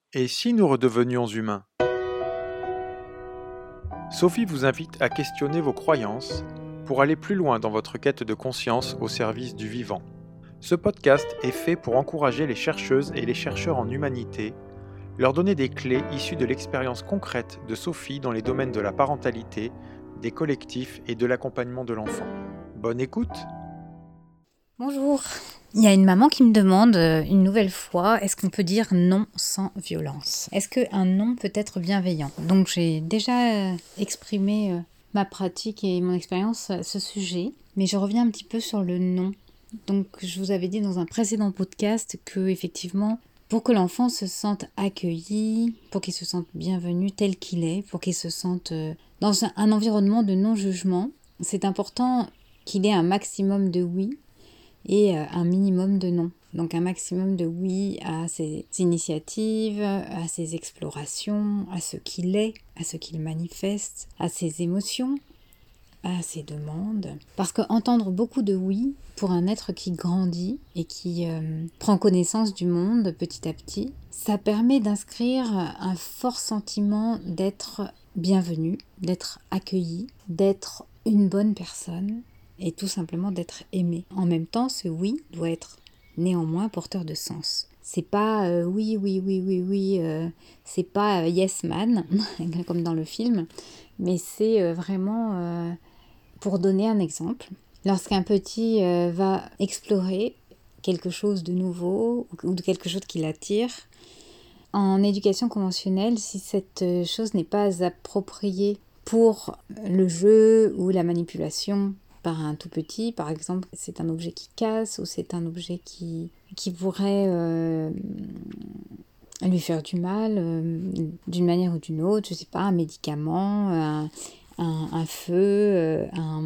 Et si nous redevenions humains? Sophie vous invite à questionner vos croyances pour aller plus loin dans votre quête de conscience au service du vivant. Ce podcast est fait pour encourager les chercheuses et les chercheurs en humanité, leur donner des clés issues de l'expérience concrète de Sophie dans les domaines de la parentalité, des collectifs et de l'accompagnement de l'enfant. Bonne écoute! Bonjour. Il y a une maman qui me demande une nouvelle fois, est-ce qu'on peut dire non sans violence? Est-ce qu'un non peut être bienveillant? Donc j'ai déjà exprimé ma pratique et mon expérience à ce sujet, mais je reviens un petit peu sur le non. Donc je vous avais dit dans un précédent podcast que effectivement, pour que l'enfant se sente accueilli, pour qu'il se sente bienvenu tel qu'il est, pour qu'il se sente dans un environnement de non-jugement, c'est important qu'il ait un maximum de oui et un minimum de non. Donc un maximum de oui à ses initiatives, à ses explorations, à ce qu'il est, à ce qu'il manifeste, à ses émotions, à ses demandes. Parce qu'entendre beaucoup de oui pour un être qui grandit et qui prend connaissance du monde petit à petit, ça permet d'inscrire un fort sentiment d'être bienvenu, d'être accueilli, d'être une bonne personne, et tout simplement d'être aimé. En même temps, ce oui doit être néanmoins porteur de sens. C'est pas oui, c'est pas yes man, comme dans le film, mais c'est vraiment, pour donner un exemple, lorsqu'un petit va explorer quelque chose de nouveau ou de quelque chose qui l'attire, en éducation conventionnelle, si cette chose n'est pas appropriée pour le jeu ou la manipulation, par un tout petit, par exemple, c'est un objet qui casse ou c'est un objet qui pourrait lui faire du mal d'une manière ou d'une autre, je sais pas, un médicament, un feu,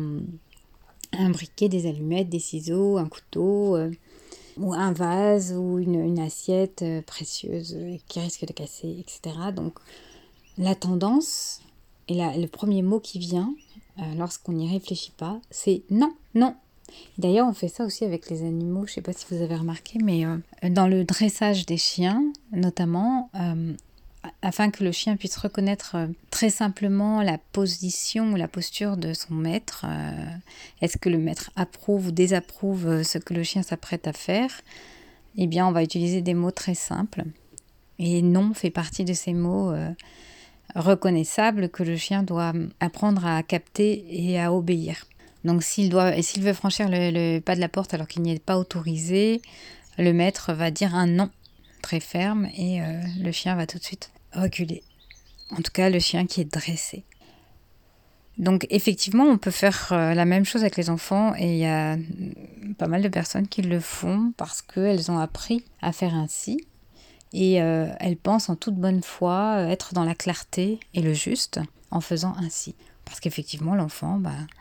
un briquet, des allumettes, des ciseaux, un couteau, ou un vase ou une assiette précieuse qui risque de casser, etc. Donc la tendance, et le premier mot qui vient, lorsqu'on n'y réfléchit pas, c'est non, non. D'ailleurs, on fait ça aussi avec les animaux, je ne sais pas si vous avez remarqué, mais dans le dressage des chiens, notamment, afin que le chien puisse reconnaître très simplement la position ou la posture de son maître, est-ce que le maître approuve ou désapprouve ce que le chien s'apprête à faire, eh bien, on va utiliser des mots très simples. Et non fait partie de ces mots reconnaissable que le chien doit apprendre à capter et à obéir. Donc s'il veut franchir le pas de la porte alors qu'il n'y est pas autorisé, le maître va dire un non très ferme et le chien va tout de suite reculer. En tout cas, le chien qui est dressé. Donc effectivement, on peut faire la même chose avec les enfants et il y a pas mal de personnes qui le font parce qu'elles ont appris à faire ainsi. Et elle pense en toute bonne foi être dans la clarté et le juste en faisant ainsi. Parce qu'effectivement, l'enfant,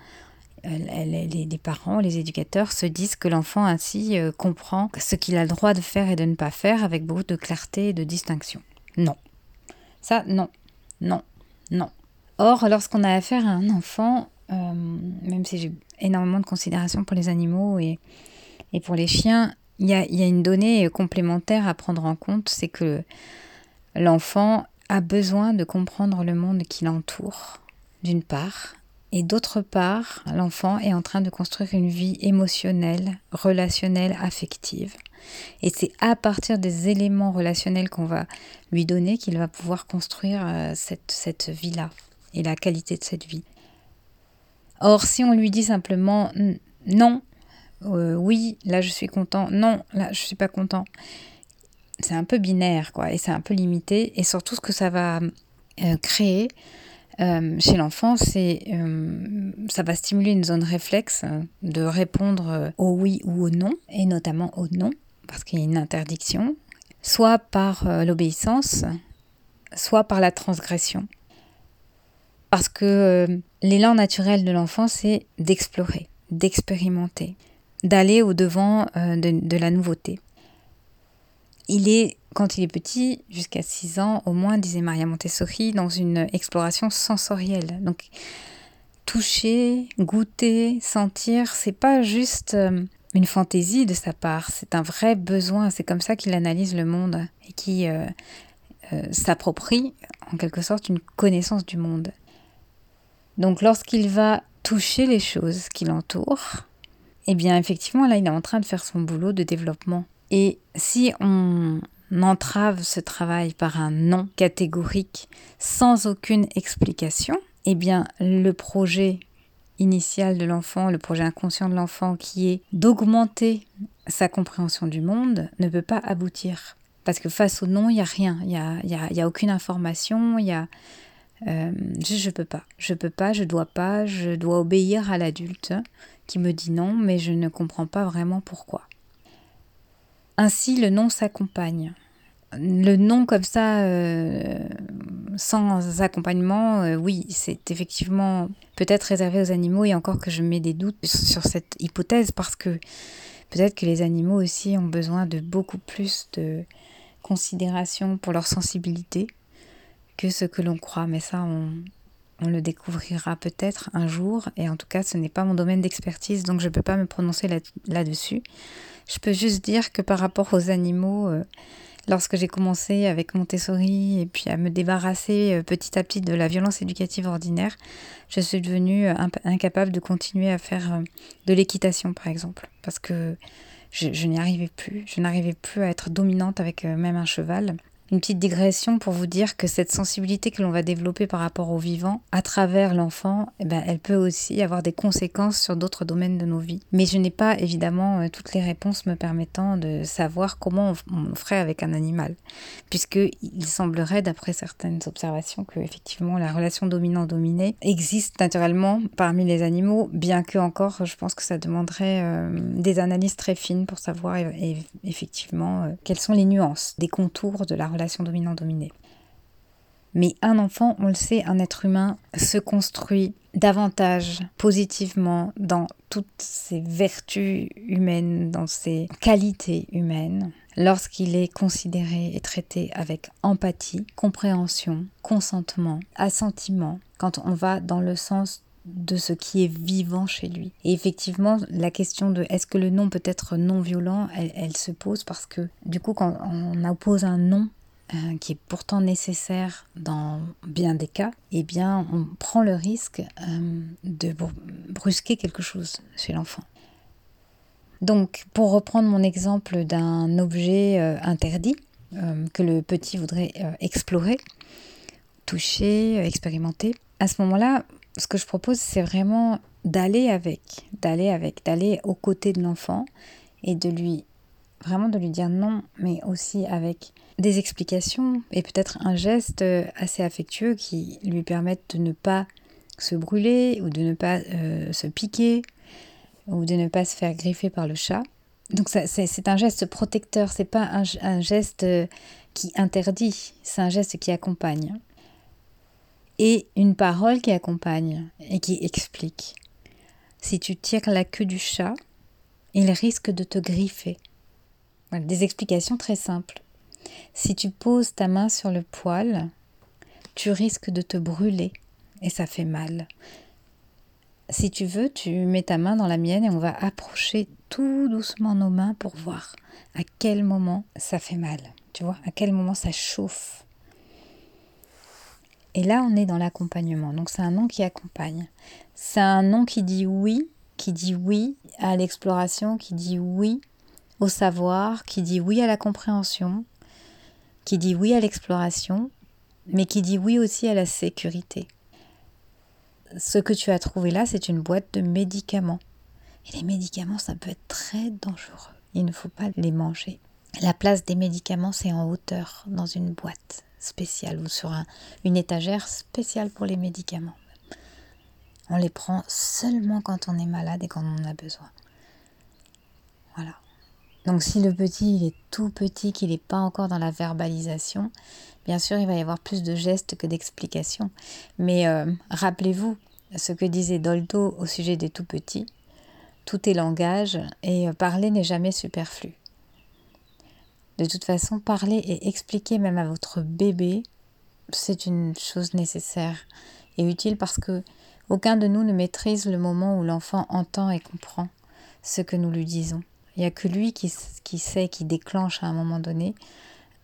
les parents, les éducateurs se disent que l'enfant ainsi comprend ce qu'il a le droit de faire et de ne pas faire avec beaucoup de clarté et de distinction. Non. Ça, non. Non. Non. Or, lorsqu'on a affaire à un enfant, même si j'ai énormément de considération pour les animaux et pour les chiens, il y a une donnée complémentaire à prendre en compte, c'est que l'enfant a besoin de comprendre le monde qui l'entoure, d'une part, et d'autre part, l'enfant est en train de construire une vie émotionnelle, relationnelle, affective. Et c'est à partir des éléments relationnels qu'on va lui donner qu'il va pouvoir construire cette vie-là et la qualité de cette vie. Or, si on lui dit simplement non, oui, là je suis content, non, là je suis pas content. C'est un peu binaire, quoi, et c'est un peu limité. Et surtout, ce que ça va créer chez l'enfant, c'est ça va stimuler une zone réflexe de répondre au oui ou au non, et notamment au non, parce qu'il y a une interdiction, soit par l'obéissance, soit par la transgression. Parce que l'élan naturel de l'enfant, c'est d'explorer, d'expérimenter, d'aller au-devant de la nouveauté. Il est, quand il est petit, jusqu'à 6 ans, au moins, disait Maria Montessori, dans une exploration sensorielle. Donc, toucher, goûter, sentir, c'est pas juste une fantaisie de sa part, c'est un vrai besoin. C'est comme ça qu'il analyse le monde et qui s'approprie en quelque sorte une connaissance du monde. Donc lorsqu'il va toucher les choses qui l'entourent, eh bien effectivement là il est en train de faire son boulot de développement. Et si on entrave ce travail par un non catégorique sans aucune explication, eh bien le projet initial de l'enfant, le projet inconscient de l'enfant qui est d'augmenter sa compréhension du monde ne peut pas aboutir. Parce que face au non, il n'y a rien, il y a aucune information, il y a... je peux pas, je dois obéir à l'adulte qui me dit non, mais je ne comprends pas vraiment pourquoi. Ainsi, le non s'accompagne. Le non comme ça, sans accompagnement, oui, c'est effectivement peut-être réservé aux animaux, et encore que je mets des doutes sur cette hypothèse, parce que peut-être que les animaux aussi ont besoin de beaucoup plus de considération pour leur sensibilité que ce que l'on croit. Mais ça, on le découvrira peut-être un jour, et en tout cas, ce n'est pas mon domaine d'expertise, donc je ne peux pas me prononcer là-dessus. Je peux juste dire que par rapport aux animaux, lorsque j'ai commencé avec Montessori et puis à me débarrasser petit à petit de la violence éducative ordinaire, je suis devenue incapable de continuer à faire de l'équitation, par exemple, parce que je n'y arrivais plus. Je n'arrivais plus à être dominante avec même un cheval. Une petite digression pour vous dire que cette sensibilité que l'on va développer par rapport au vivant à travers l'enfant, elle peut aussi avoir des conséquences sur d'autres domaines de nos vies. Mais je n'ai pas évidemment toutes les réponses me permettant de savoir comment on ferait avec un animal. Puisqu'il semblerait, d'après certaines observations, que effectivement la relation dominant-dominé existe naturellement parmi les animaux, bien que encore je pense que ça demanderait des analyses très fines pour savoir effectivement quelles sont les nuances, des contours de la relation dominant-dominé. Mais un enfant, on le sait, un être humain se construit davantage positivement dans toutes ses vertus humaines, dans ses qualités humaines, lorsqu'il est considéré et traité avec empathie, compréhension, consentement, assentiment, quand on va dans le sens de ce qui est vivant chez lui. Et effectivement, la question de est-ce que le non peut être non violent, elle se pose parce que du coup, quand on oppose un non qui est pourtant nécessaire dans bien des cas, eh bien on prend le risque de brusquer quelque chose chez l'enfant. Donc, pour reprendre mon exemple d'un objet interdit que le petit voudrait explorer, toucher, expérimenter, à ce moment-là, ce que je propose, c'est vraiment d'aller aux côtés de l'enfant et de lui dire non, mais aussi avec des explications et peut-être un geste assez affectueux qui lui permette de ne pas se brûler ou de ne pas se piquer ou de ne pas se faire griffer par le chat. Donc c'est un geste protecteur, c'est pas un geste qui interdit, c'est un geste qui accompagne. Et une parole qui accompagne et qui explique. Si tu tires la queue du chat, il risque de te griffer. Voilà, des explications très simples. Si tu poses ta main sur le poêle, tu risques de te brûler et ça fait mal. Si tu veux, tu mets ta main dans la mienne et on va approcher tout doucement nos mains pour voir à quel moment ça fait mal. Tu vois, à quel moment ça chauffe. Et là, on est dans l'accompagnement. Donc, c'est un non qui accompagne. C'est un non qui dit oui à l'exploration, qui dit oui au savoir, qui dit oui à la compréhension, qui dit oui à l'exploration, mais qui dit oui aussi à la sécurité. Ce que tu as trouvé là, c'est une boîte de médicaments. Et les médicaments, ça peut être très dangereux. Il ne faut pas les manger. La place des médicaments, c'est en hauteur, dans une boîte spéciale ou sur une étagère spéciale pour les médicaments. On les prend seulement quand on est malade et quand on en a besoin. Voilà. Donc si le petit, il est tout petit, qu'il n'est pas encore dans la verbalisation, bien sûr, il va y avoir plus de gestes que d'explications. Mais rappelez-vous ce que disait Dolto au sujet des tout petits. Tout est langage et parler n'est jamais superflu. De toute façon, parler et expliquer même à votre bébé, c'est une chose nécessaire et utile parce que aucun de nous ne maîtrise le moment où l'enfant entend et comprend ce que nous lui disons. Il n'y a que lui qui sait, qui déclenche à un moment donné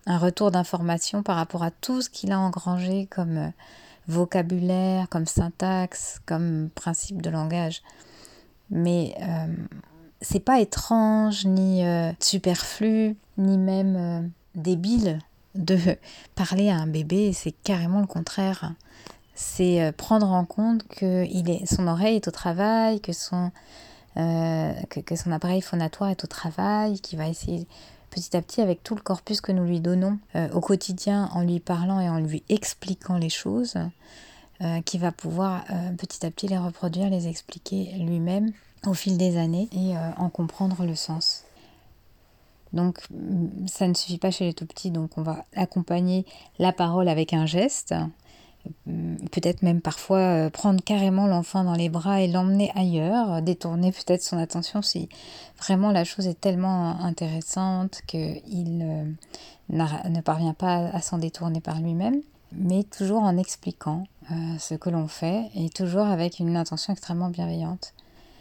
un retour d'information par rapport à tout ce qu'il a engrangé comme vocabulaire, comme syntaxe, comme principe de langage. Mais c'est pas étrange, ni superflu, ni même débile de parler à un bébé, c'est carrément le contraire. C'est prendre en compte que son oreille est au travail, que son appareil phonatoire est au travail, qu'il va essayer petit à petit avec tout le corpus que nous lui donnons au quotidien en lui parlant et en lui expliquant les choses, qu'il va pouvoir petit à petit les reproduire, les expliquer lui-même au fil des années et en comprendre le sens. Donc ça ne suffit pas chez les tout petits, donc on va accompagner la parole avec un geste, peut-être même parfois prendre carrément l'enfant dans les bras et l'emmener ailleurs, détourner peut-être son attention si vraiment la chose est tellement intéressante qu'il ne parvient pas à s'en détourner par lui-même, mais toujours en expliquant ce que l'on fait et toujours avec une intention extrêmement bienveillante.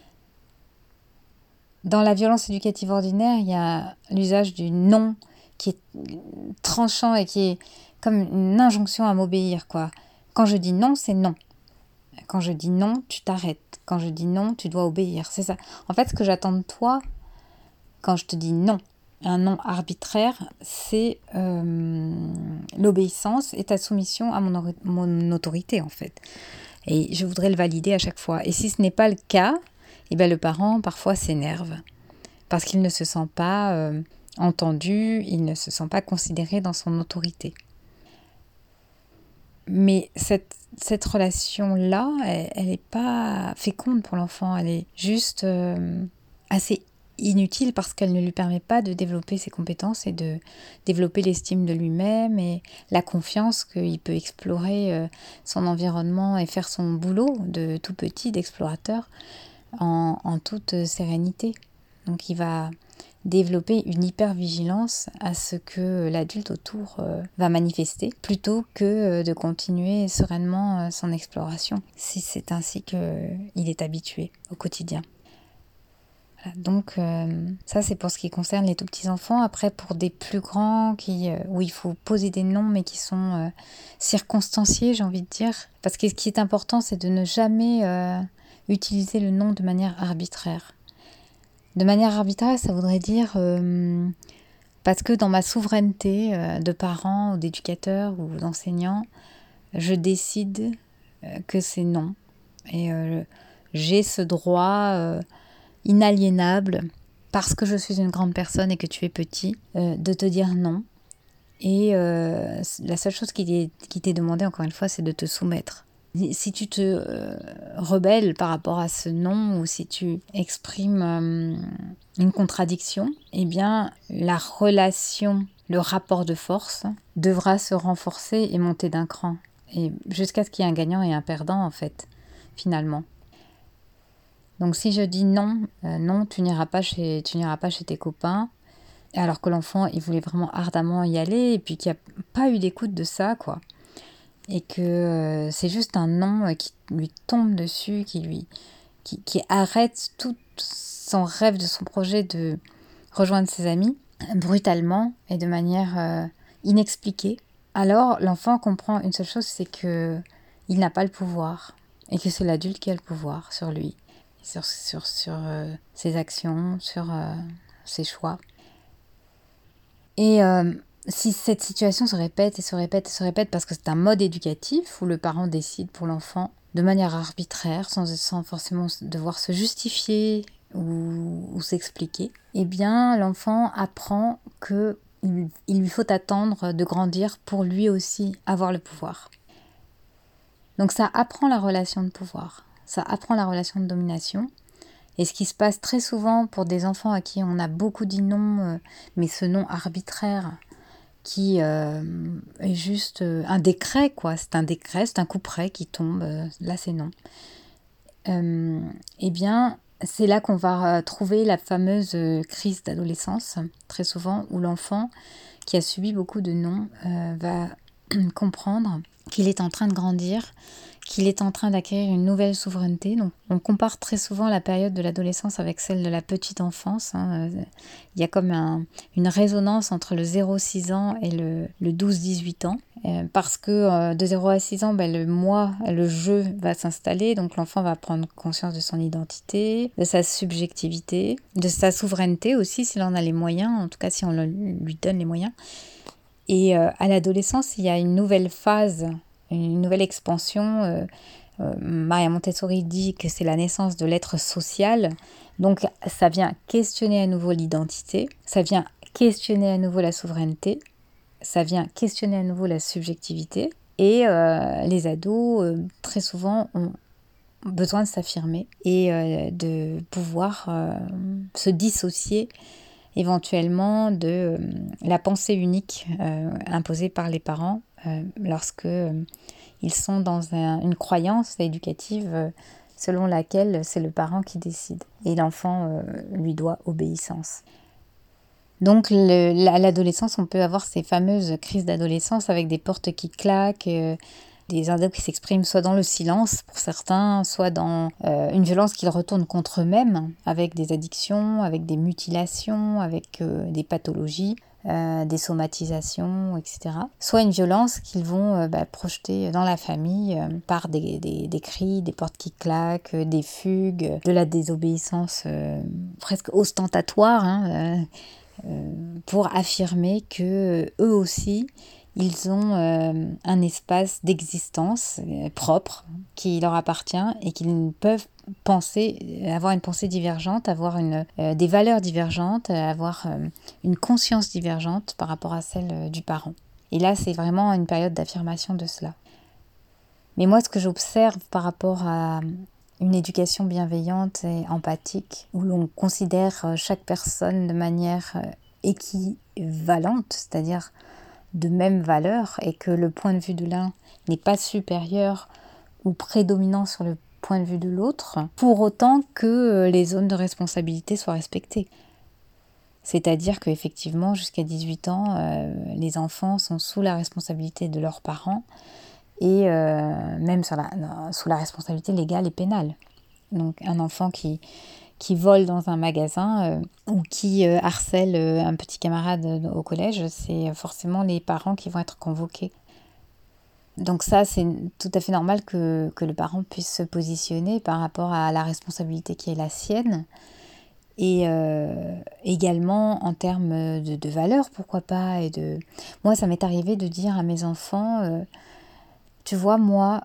Dans la violence éducative ordinaire, il y a l'usage du non qui est tranchant et qui est comme une injonction à m'obéir, quoi. Quand je dis non, c'est non. Quand je dis non, tu t'arrêtes. Quand je dis non, tu dois obéir. C'est ça. En fait, ce que j'attends de toi, quand je te dis non, un non arbitraire, c'est l'obéissance et ta soumission à mon autorité, en fait. Et je voudrais le valider à chaque fois. Et si ce n'est pas le cas, eh bien, le parent, parfois, s'énerve. Parce qu'il ne se sent pas entendu, il ne se sent pas considéré dans son autorité. Mais cette relation-là, elle n'est pas féconde pour l'enfant. Elle est juste assez inutile parce qu'elle ne lui permet pas de développer ses compétences et de développer l'estime de lui-même et la confiance qu'il peut explorer son environnement et faire son boulot de tout petit, d'explorateur, en toute sérénité. Donc il va développer une hypervigilance à ce que l'adulte autour va manifester, plutôt que de continuer sereinement son exploration, si c'est ainsi qu'il est habitué au quotidien. Voilà, donc ça c'est pour ce qui concerne les tout petits enfants. Après pour des plus grands où il faut poser des noms mais qui sont circonstanciés, j'ai envie de dire, parce que ce qui est important c'est de ne jamais utiliser le nom de manière arbitraire. De manière arbitraire, ça voudrait dire parce que dans ma souveraineté de parent ou d'éducateur ou d'enseignant, je décide que c'est non. Et j'ai ce droit inaliénable, parce que je suis une grande personne et que tu es petit, de te dire non. Et la seule chose qui t'est demandée, encore une fois, c'est de te soumettre. Si tu te rebelles par rapport à ce non, ou si tu exprimes une contradiction, eh bien la relation, le rapport de force devra se renforcer et monter d'un cran. Et jusqu'à ce qu'il y ait un gagnant et un perdant, en fait, finalement. Donc si je dis non, non, tu n'iras pas chez tes copains, alors que l'enfant, il voulait vraiment ardemment y aller, et puis qu'il n'y a pas eu d'écoute de ça, quoi. Et que c'est juste un non qui lui tombe dessus, qui arrête tout son rêve de son projet de rejoindre ses amis, brutalement et de manière inexpliquée. Alors l'enfant comprend une seule chose, c'est qu'il n'a pas le pouvoir, et que c'est l'adulte qui a le pouvoir sur lui, sur ses actions, sur ses choix. Et si cette situation se répète et se répète et se répète parce que c'est un mode éducatif où le parent décide pour l'enfant de manière arbitraire, sans forcément devoir se justifier ou s'expliquer, eh bien l'enfant apprend qu'il lui faut attendre de grandir pour lui aussi avoir le pouvoir. Donc ça apprend la relation de pouvoir, ça apprend la relation de domination. Et ce qui se passe très souvent pour des enfants à qui on a beaucoup dit non, mais ce non arbitraire, qui est juste un décret, quoi. C'est un décret, c'est un coup près qui tombe, là c'est non. Eh bien, c'est là qu'on va trouver la fameuse crise d'adolescence, très souvent, où l'enfant qui a subi beaucoup de non va comprendre qu'il est en train de grandir, qu'il est en train d'acquérir une nouvelle souveraineté. Donc, on compare très souvent la période de l'adolescence avec celle de la petite enfance. Il y a comme une résonance entre le 0-6 ans et le 12-18 ans. Parce que de 0 à 6 ans, le jeu va s'installer. Donc, l'enfant va prendre conscience de son identité, de sa subjectivité, de sa souveraineté aussi, s'il en a les moyens. En tout cas, si on lui donne les moyens. Et à l'adolescence, il y a une nouvelle phase, une nouvelle expansion. Maria Montessori dit que c'est la naissance de l'être social. Donc, ça vient questionner à nouveau l'identité, ça vient questionner à nouveau la souveraineté, ça vient questionner à nouveau la subjectivité. Et les ados, très souvent, ont besoin de s'affirmer et de pouvoir se dissocier éventuellement de la pensée unique imposée par les parents lorsque ils sont dans une croyance éducative selon laquelle c'est le parent qui décide et l'enfant lui doit obéissance. Donc à l'adolescence, on peut avoir ces fameuses crises d'adolescence avec des portes qui claquent, des ados qui s'expriment soit dans le silence pour certains, soit dans une violence qu'ils retournent contre eux-mêmes, avec des addictions, avec des mutilations, avec des pathologies, des somatisations, etc. Soit une violence qu'ils vont projeter dans la famille par des cris, des portes qui claquent, des fugues, de la désobéissance presque ostentatoire, pour affirmer que eux aussi, ils ont un espace d'existence propre qui leur appartient et qu'ils peuvent penser, avoir une pensée divergente, avoir des valeurs divergentes, avoir une conscience divergente par rapport à celle du parent. Et là, c'est vraiment une période d'affirmation de cela. Mais moi, ce que j'observe par rapport à une éducation bienveillante et empathique, où l'on considère chaque personne de manière équivalente, c'est-à-dire de même valeur, et que le point de vue de l'un n'est pas supérieur ou prédominant sur le point de vue de l'autre, pour autant que les zones de responsabilité soient respectées. C'est-à-dire qu'effectivement, jusqu'à 18 ans, les enfants sont sous la responsabilité de leurs parents, et même sous la responsabilité légale et pénale. Donc un enfant qui vole dans un magasin ou qui harcèle un petit camarade au collège, c'est forcément les parents qui vont être convoqués. Donc ça, c'est tout à fait normal que le parent puisse se positionner par rapport à la responsabilité qui est la sienne. Et également en termes de valeurs, pourquoi pas. Moi, ça m'est arrivé de dire à mes enfants, tu vois, moi,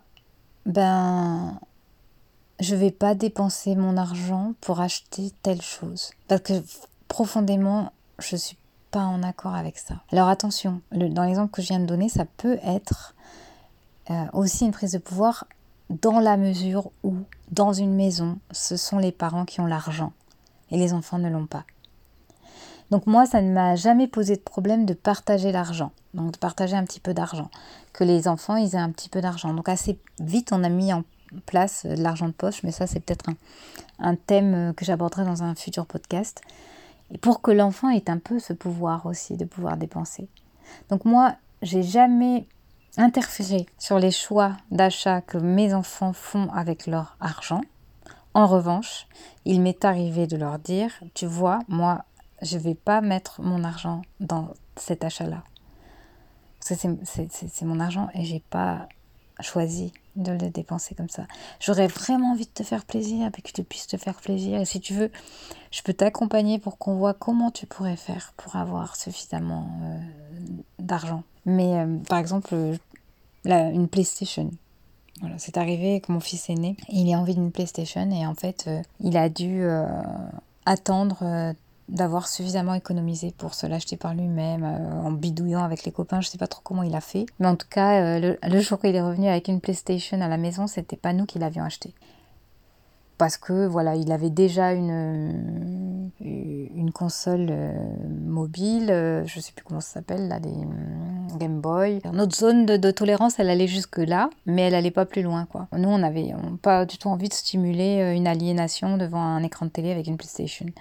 je vais pas dépenser mon argent pour acheter telle chose. Parce que profondément, je suis pas en accord avec ça. Alors attention, dans l'exemple que je viens de donner, ça peut être aussi une prise de pouvoir dans la mesure où, dans une maison, ce sont les parents qui ont l'argent et les enfants ne l'ont pas. Donc moi, ça ne m'a jamais posé de problème de partager l'argent, donc de partager un petit peu d'argent, que les enfants ils aient un petit peu d'argent. Donc assez vite, on a mis en place de l'argent de poche, mais ça c'est peut-être un thème que j'aborderai dans un futur podcast, et pour que l'enfant ait un peu ce pouvoir aussi de pouvoir dépenser. Donc moi, j'ai jamais interféré sur les choix d'achat que mes enfants font avec leur argent. En revanche, il m'est arrivé de leur dire, tu vois, moi, je ne vais pas mettre mon argent dans cet achat-là. Parce que c'est mon argent et je n'ai pas choisi de le dépenser comme ça. J'aurais vraiment envie de te faire plaisir et que tu puisses te faire plaisir. Et si tu veux, je peux t'accompagner pour qu'on voit comment tu pourrais faire pour avoir suffisamment d'argent. Mais par exemple, une PlayStation. Voilà, c'est arrivé que mon fils est né. Il a envie d'une PlayStation et en fait, il a dû attendre d'avoir suffisamment économisé pour se l'acheter par lui-même, en bidouillant avec les copains. Je sais pas trop comment il a fait. Mais en tout cas, le jour où il est revenu avec une PlayStation à la maison, c'était pas nous qui l'avions acheté. Parce que voilà, il avait déjà une console mobile, je sais plus comment ça s'appelle, là, des Game Boy. Notre zone de tolérance, elle allait jusque là, mais elle allait pas plus loin, quoi. Nous, on n'avait pas du tout envie de stimuler une aliénation devant un écran de télé avec une PlayStation.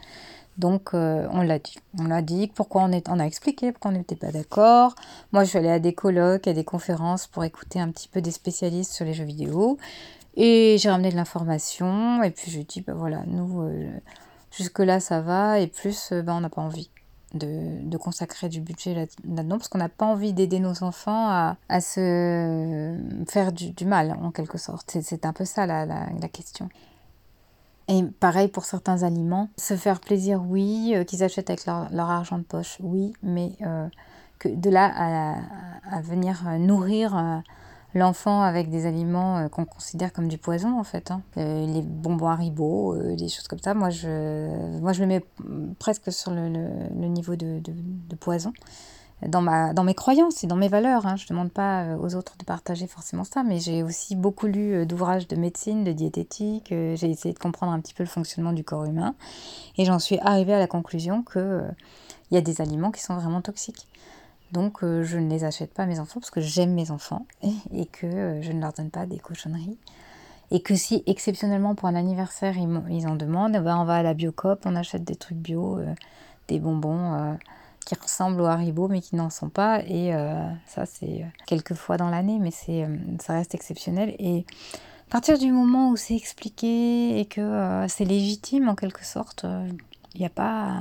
Donc on l'a dit. On l'a dit, on a expliqué pourquoi on n'était pas d'accord. Moi je suis allée à des colloques, à des conférences pour écouter un petit peu des spécialistes sur les jeux vidéo. Et j'ai ramené de l'information. Et puis j'ai dit, voilà, nous, jusque-là ça va. Et plus, on n'a pas envie de consacrer du budget là-dedans. Parce qu'on n'a pas envie d'aider nos enfants à se faire du mal, en quelque sorte. C'est un peu ça la question. Et pareil pour certains aliments, se faire plaisir, oui, qu'ils achètent avec leur argent de poche, oui, mais que de là à venir nourrir l'enfant avec des aliments qu'on considère comme du poison, en fait. Les bonbons Haribo, des choses comme ça, moi je le mets presque sur le niveau de poison. Dans mes croyances et dans mes valeurs. Je ne demande pas aux autres de partager forcément ça, mais j'ai aussi beaucoup lu d'ouvrages de médecine, de diététique. J'ai essayé de comprendre un petit peu le fonctionnement du corps humain. Et j'en suis arrivée à la conclusion qu'il y a des aliments qui sont vraiment toxiques. Donc je ne les achète pas à mes enfants parce que j'aime mes enfants et que je ne leur donne pas des cochonneries. Et que si exceptionnellement pour un anniversaire ils en demandent, on va à la Biocoop, on achète des trucs bio, des bonbons qui ressemblent aux Haribo mais qui n'en sont pas. Et ça c'est quelques fois dans l'année, mais ça reste exceptionnel. Et à partir du moment où c'est expliqué et que c'est légitime en quelque sorte, il n'y a pas...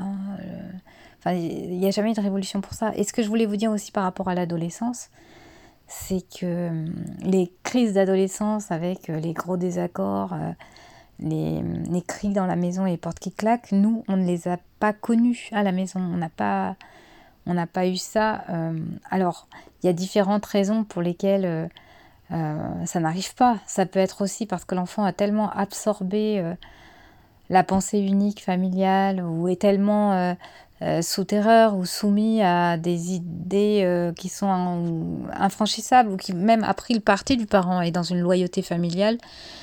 il n'y a jamais eu de révolution pour ça. Et ce que je voulais vous dire aussi par rapport à l'adolescence, c'est que les crises d'adolescence avec les gros désaccords, les cris dans la maison et les portes qui claquent, nous, on ne les a pas connus à la maison. On n'a pas eu ça. Alors, il y a différentes raisons pour lesquelles ça n'arrive pas. Ça peut être aussi parce que l'enfant a tellement absorbé la pensée unique familiale ou est tellement sous terreur ou soumis à des idées qui sont infranchissables ou qui même a pris le parti du parent et dans une loyauté familiale,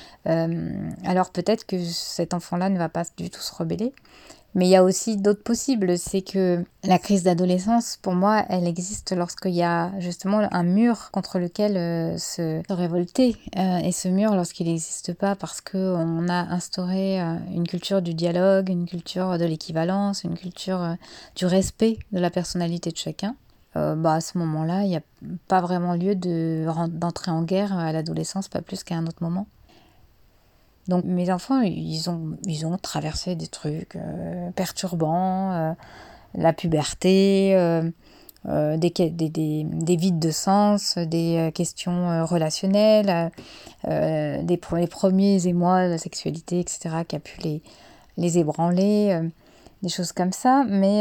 alors peut-être que cet enfant-là ne va pas du tout se rebeller. Mais il y a aussi d'autres possibles, c'est que la crise d'adolescence, pour moi, elle existe lorsqu'il y a justement un mur contre lequel se révolter. Et ce mur, lorsqu'il n'existe pas parce qu'on a instauré une culture du dialogue, une culture de l'équivalence, une culture du respect de la personnalité de chacun, à ce moment-là, il n'y a pas vraiment lieu d'entrer en guerre à l'adolescence, pas plus qu'à un autre moment. Donc mes enfants, ils ont traversé des trucs perturbants, la puberté, des vides de sens, des questions relationnelles, les premiers émois de la sexualité, etc., qui a pu les ébranler, des choses comme ça, mais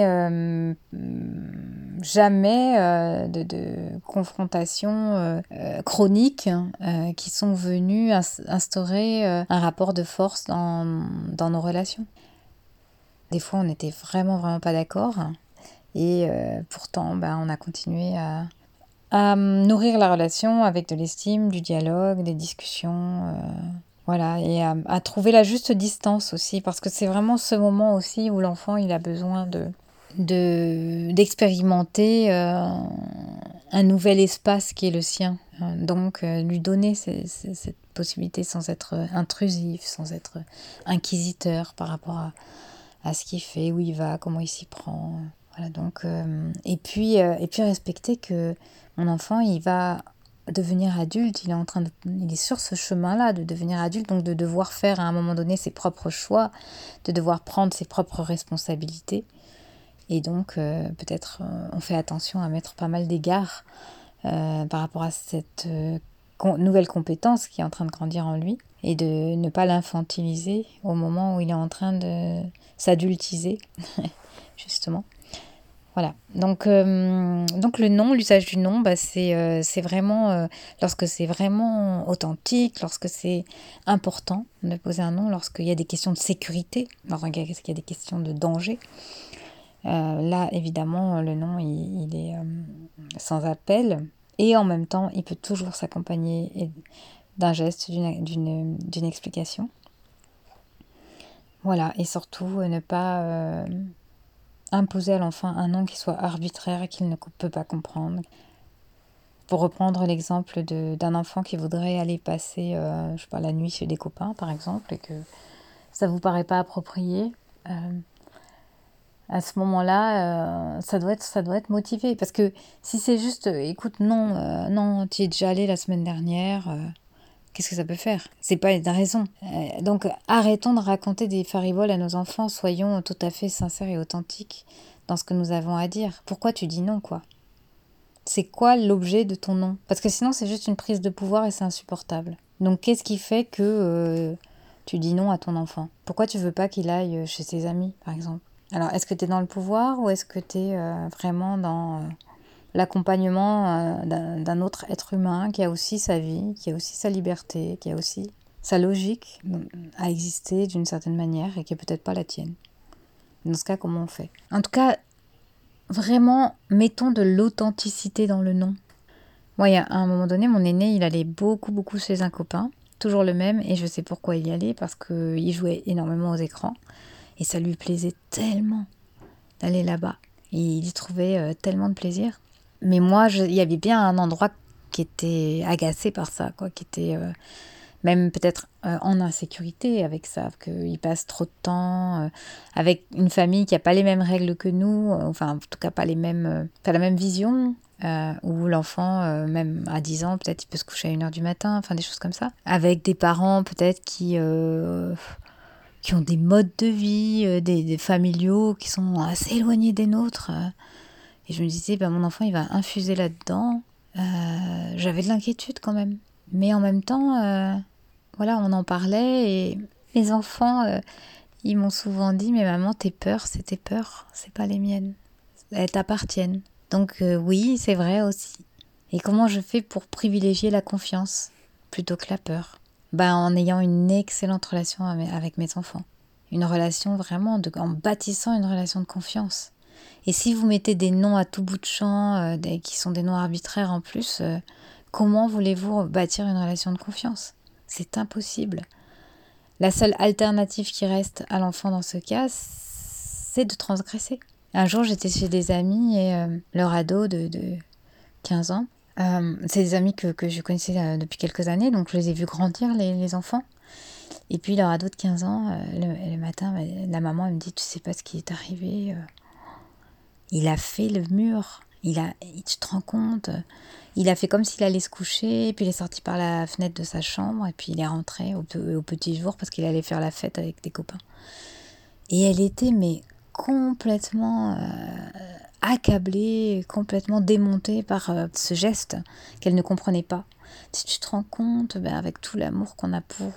jamais de confrontations chroniques qui sont venues instaurer un rapport de force dans nos relations. Des fois, on n'était vraiment, vraiment pas d'accord, et pourtant, on a continué à nourrir la relation avec de l'estime, du dialogue, des discussions, voilà, et à trouver la juste distance aussi, parce que c'est vraiment ce moment aussi où l'enfant il a besoin d'expérimenter un nouvel espace qui est le sien. Donc lui donner cette possibilité sans être intrusif, sans être inquisiteur par rapport à ce qu'il fait, où il va, comment il s'y prend. Voilà, donc, et puis respecter que mon enfant il va devenir adulte, il est sur ce chemin-là de devenir adulte, donc de devoir faire à un moment donné ses propres choix, de devoir prendre ses propres responsabilités. Et donc peut-être on fait attention à mettre pas mal d'égards par rapport à cette nouvelle compétence qui est en train de grandir en lui, et de ne pas l'infantiliser au moment où il est en train de s'adultiser, justement. Voilà, donc le nom, l'usage du nom, c'est vraiment lorsque c'est vraiment authentique, lorsque c'est important de poser un nom, lorsqu'il y a des questions de sécurité, lorsqu'il y a des questions de danger. Là, évidemment, le nom, il est sans appel, et en même temps, il peut toujours s'accompagner d'un geste, d'une explication. Voilà, et surtout ne pas imposer à l'enfant un nom qui soit arbitraire et qu'il ne peut pas comprendre. Pour reprendre l'exemple d'un enfant qui voudrait aller passer la nuit chez des copains, par exemple, et que ça ne vous paraît pas approprié, À ce moment-là, ça doit être motivé. Parce que si c'est juste, écoute, non, non, tu y es déjà allé la semaine dernière, qu'est-ce que ça peut faire? C'est pas une raison. Donc arrêtons de raconter des fariboles à nos enfants, soyons tout à fait sincères et authentiques dans ce que nous avons à dire. Pourquoi tu dis non, quoi? C'est quoi l'objet de ton non? Parce que sinon c'est juste une prise de pouvoir et c'est insupportable. Donc qu'est-ce qui fait que tu dis non à ton enfant? Pourquoi tu veux pas qu'il aille chez ses amis, par exemple? Alors est-ce que tu es dans le pouvoir ou est-ce que tu es vraiment dans l'accompagnement d'un autre être humain qui a aussi sa vie, qui a aussi sa liberté, qui a aussi sa logique à exister d'une certaine manière et qui est peut-être pas la tienne? Dans ce cas, comment on fait? En tout cas, vraiment, mettons de l'authenticité dans le non. Moi, à un moment donné, mon aîné, il allait beaucoup, beaucoup chez un copain, toujours le même, et je sais pourquoi il y allait, parce qu'il jouait énormément aux écrans, et ça lui plaisait tellement d'aller là-bas. Et il y trouvait tellement de plaisir. Mais moi, il y avait bien un endroit qui était agacé par ça, quoi, qui était même peut-être en insécurité avec ça, qu'il passe trop de temps avec une famille qui n'a pas les mêmes règles que nous, enfin en tout cas pas la même vision, où l'enfant, même à 10 ans, peut-être il peut se coucher à 1h du matin, enfin des choses comme ça, avec des parents peut-être qui ont des modes de vie, des familiaux qui sont assez éloignés des nôtres. Et je me disais, mon enfant, il va infuser là-dedans. J'avais de l'inquiétude quand même. Mais en même temps, voilà, on en parlait et mes enfants, ils m'ont souvent dit, mais maman, tes peurs, c'est tes peurs, c'est pas les miennes. Elles t'appartiennent. Donc oui, c'est vrai aussi. Et comment je fais pour privilégier la confiance plutôt que la peur? En ayant une excellente relation avec mes enfants. Une relation vraiment, en bâtissant une relation de confiance. Et si vous mettez des noms à tout bout de champ, qui sont des noms arbitraires en plus, comment voulez-vous bâtir une relation de confiance? C'est impossible. La seule alternative qui reste à l'enfant dans ce cas, c'est de transgresser. Un jour, j'étais chez des amis et leur ado de 15 ans, c'est des amis que je connaissais depuis quelques années, donc je les ai vus grandir, les enfants. Et puis leur ado de 15 ans, le matin, la maman elle me dit, tu sais pas ce qui est arrivé, il a fait le mur, tu te rends compte, il a fait comme s'il allait se coucher, puis il est sorti par la fenêtre de sa chambre, et puis il est rentré au petit jour parce qu'il allait faire la fête avec des copains. Et elle était complètement accablée, complètement démontée par ce geste qu'elle ne comprenait pas. Si tu te rends compte, avec tout l'amour qu'on a pour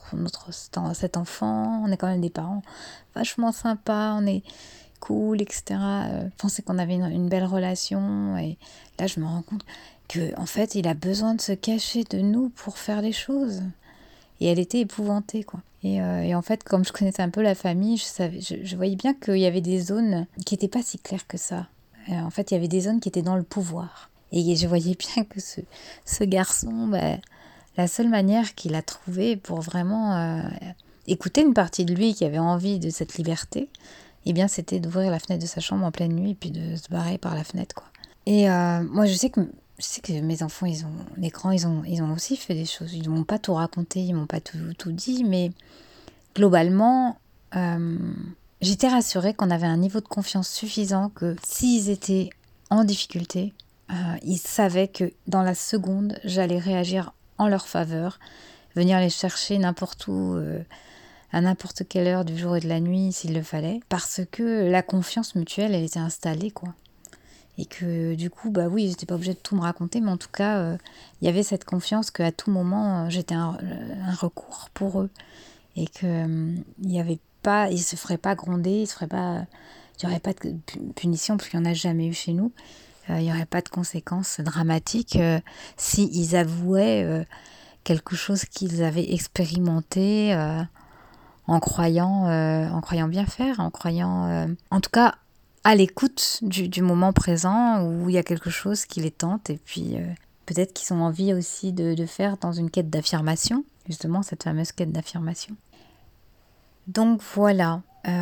cet enfant, on est quand même des parents vachement sympas, on est cool, etc. Je pensais qu'on avait une belle relation, et là je me rends compte que en fait il a besoin de se cacher de nous pour faire les choses. Et elle était épouvantée, quoi. Et en fait, comme je connaissais un peu la famille, je voyais bien qu'il y avait des zones qui n'étaient pas si claires que ça. En fait, il y avait des zones qui étaient dans le pouvoir. Et je voyais bien que ce garçon, la seule manière qu'il a trouvée pour vraiment écouter une partie de lui qui avait envie de cette liberté, c'était d'ouvrir la fenêtre de sa chambre en pleine nuit et puis de se barrer par la fenêtre, quoi. Et moi, je sais que mes enfants, ils ont aussi fait des choses. Ils m'ont pas tout raconté, ils m'ont pas tout dit, mais globalement, j'étais rassurée qu'on avait un niveau de confiance suffisant, que s'ils étaient en difficulté, ils savaient que dans la seconde, j'allais réagir en leur faveur, venir les chercher n'importe où, à n'importe quelle heure du jour et de la nuit s'il le fallait, parce que la confiance mutuelle, elle était installée, quoi. Et que du coup, oui, j'étais pas obligée de tout me raconter, mais en tout cas, il y avait cette confiance qu'à tout moment, j'étais un recours pour eux. Et qu'il y avait pas, ils se feraient pas gronder, il y aurait pas de punition, parce qu'il n'y en a jamais eu chez nous. Il n'y aurait pas de conséquences dramatiques s'ils avouaient quelque chose qu'ils avaient expérimenté en croyant bien faire, en croyant... en tout cas, à l'écoute du moment présent où il y a quelque chose qui les tente, et puis peut-être qu'ils ont envie aussi de faire dans une quête d'affirmation, justement cette fameuse quête d'affirmation. Donc voilà,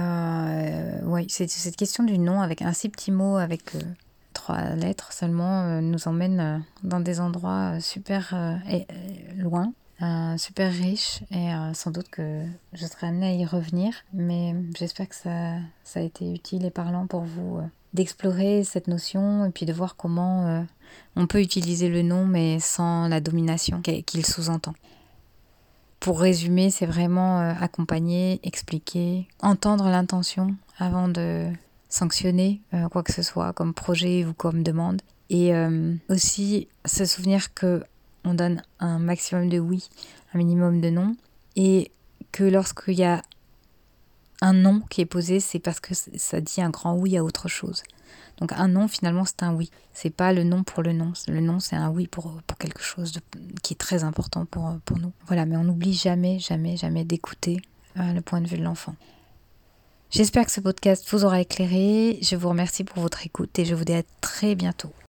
c'est cette question du non avec un si petit mot, avec 3 lettres seulement, nous emmène dans des endroits super loin. super riche et sans doute que je serai amenée à y revenir. Mais j'espère que ça a été utile et parlant pour vous d'explorer cette notion et puis de voir comment on peut utiliser le non mais sans la domination qu'il sous-entend. Pour résumer, c'est vraiment accompagner, expliquer, entendre l'intention avant de sanctionner quoi que ce soit comme projet ou comme demande. Et aussi se souvenir que on donne un maximum de oui, un minimum de non. Et que lorsqu'il y a un non qui est posé, c'est parce que ça dit un grand oui à autre chose. Donc un non, finalement, c'est un oui. C'est pas le non pour le non. Le non, c'est un oui pour quelque chose qui est très important pour nous. Voilà, mais on n'oublie jamais, jamais, jamais d'écouter le point de vue de l'enfant. J'espère que ce podcast vous aura éclairé. Je vous remercie pour votre écoute et je vous dis à très bientôt.